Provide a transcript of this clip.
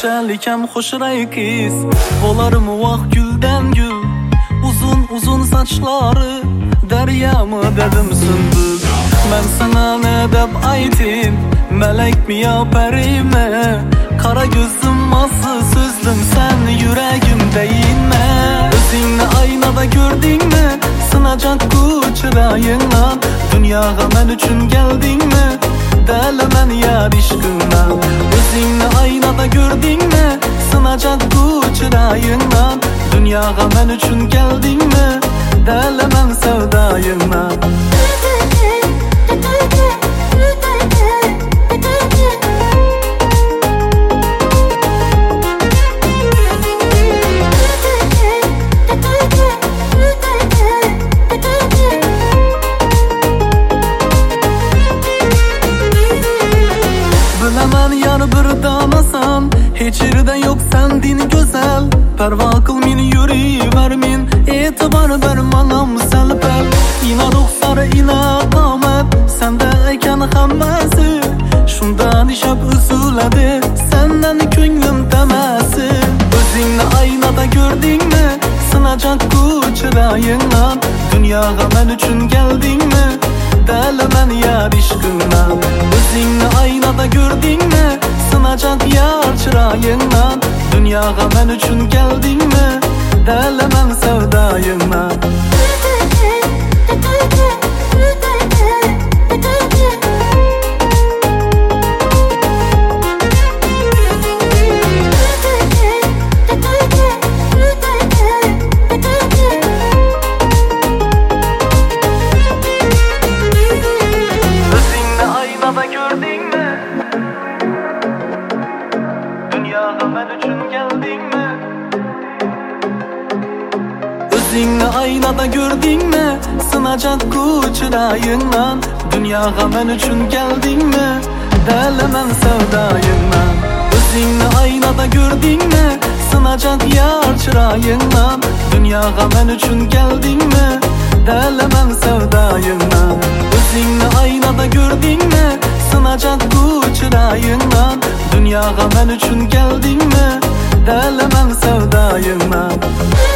Şunchalik ham xushray qiz bo'larmi vaqt guldan gul uzun uzun sochlari daryami dedim sunduz men sana ne deb aytayim melekmi yo parimi qara ko'zim mas'ul so'zlim sen yuragimdayinmi o'zingni aynada ko'rdingmi sinacak chiroyingdan dunyoga men uchun keldingmi dali men yar ishqimdan o'zingni aynada ko'rdingmi sinacak chiroyingdan dunyoga men uchun keldingmi dali men savdoyingdan Bilaman yar bir danasan hech yerda yo'q sendin go'zal parvo qil meni yuraver men e'tibor ber manam salpal ina ruxsar ina qomat senda ekan hammasi shundan ishab uzuladi sendan ko'nglim tamasi o'zingni aynada ko'rdingmi sinacak chiroyingdan dunyoga men uchun keldingmi dali men yar ishqimdan o'zingni aynada ko'rdingmi sinacak yar chiroyingdan dunyoga men uchun keldingmi dali men savdoyingdan gördingmi? Dunyoga men uchun keldingmi? O'zingni aynada ko'rdingmi? Sinacak chiroyingdan dunyoga men uchun keldingmi? Dali men savdoyingdan o'zingni aynada ko'rdingmi? Sinacak yar chiroyingdan dunyoga men uchun keldingmi? Dali men savdoyingdan o'zingni aynada ko'rdingmi? Sinacak chiroyingdan dunyoga men uchun keldingmi? Dali men savdoyingdan